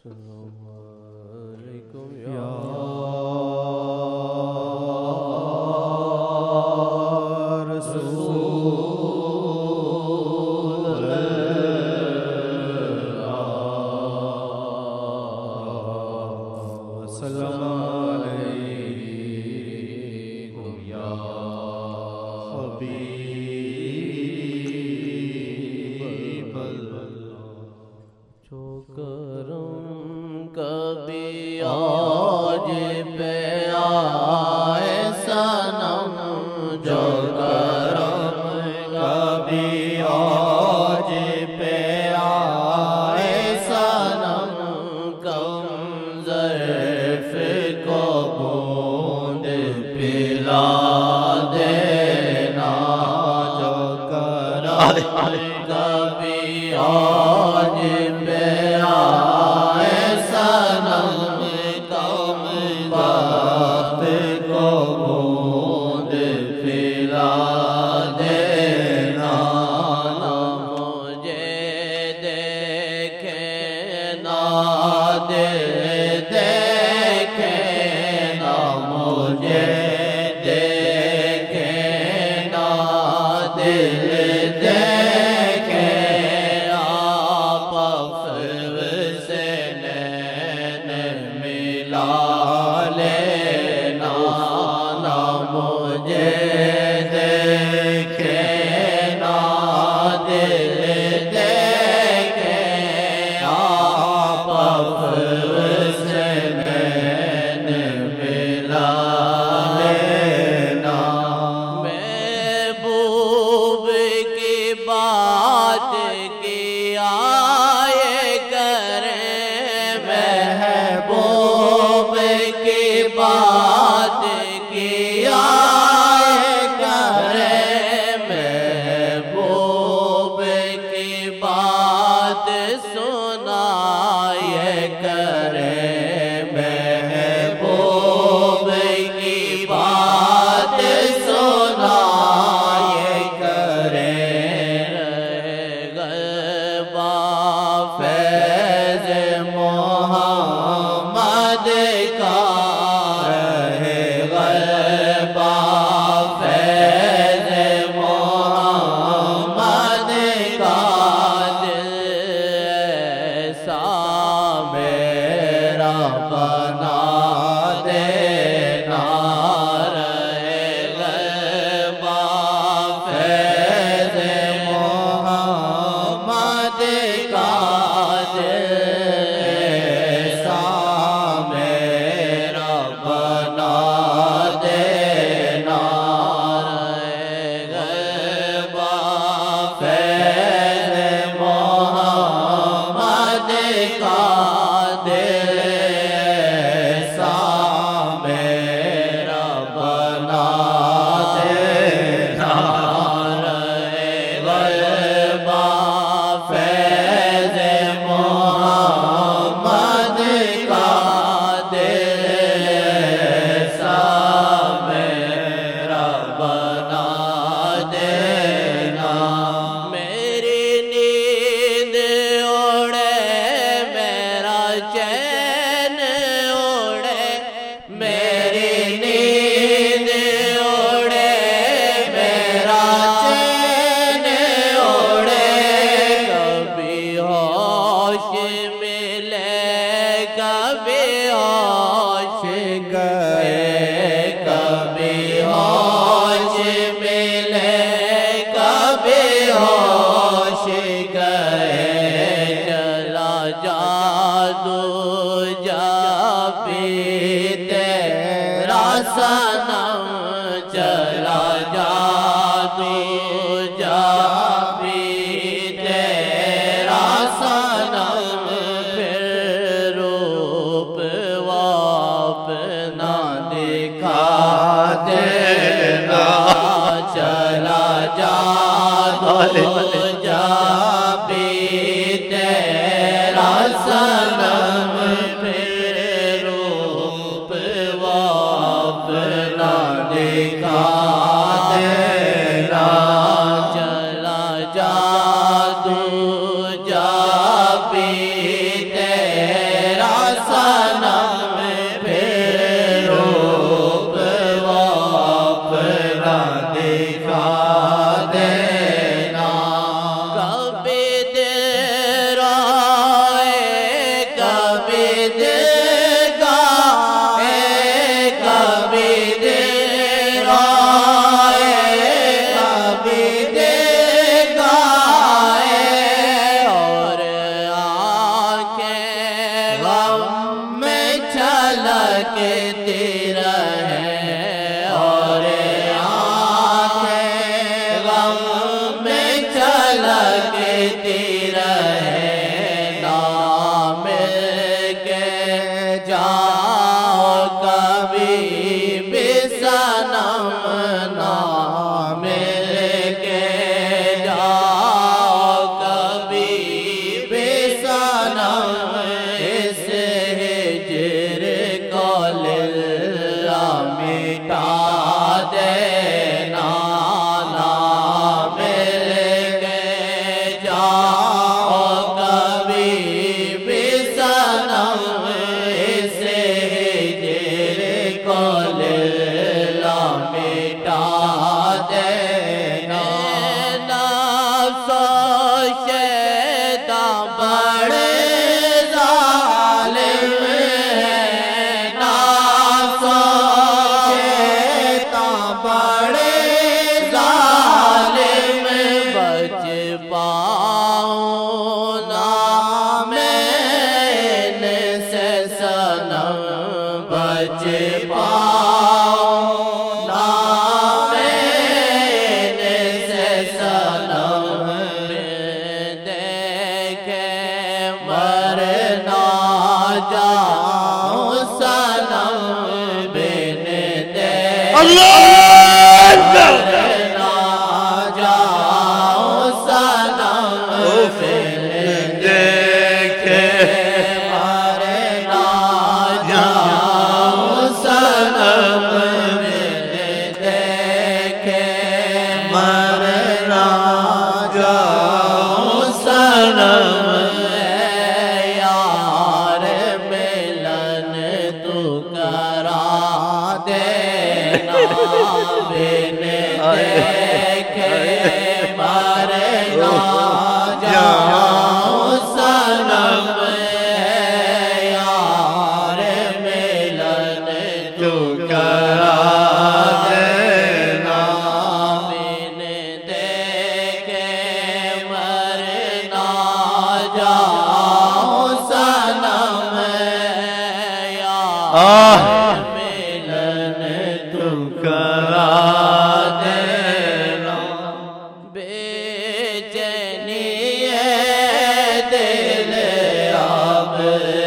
अस्सलामुअलैकुम या जा भी तेरा सनम पे के तेरा है और आंखें गम में चला के तेरा है। ना मिल के जाओ कभी भी सनम, ना मिल के जाओ कभी भी सनम। इस हिज्र को लिल्ला मिटा देना, ना मिल के जाओ कभी भी सनम। इस हिज्र को लिल्ला मिटा देना। नफ्स शैतान बड़े जालिम हैं, नफ्स शैतान बड़े जालिम। बच पाऊं ना मैं इनसे सनम, बच पाऊं ना मैं इनसे सनम। देखे मर ना जाऊं सनम, बिन देखे ना जाऊं सनम, बिन देखे मर ना जाऊं सनम, बिन देखे मर ना जाऊं सनम। यार मिलन तू करा देना, बिन देखे मर ना जाऊं सनम। यार मिलन तू करा देना, बिन देखे मर ना जाऊं सनम। यार मिलन तू करा देना। बेचैनी है दिल अब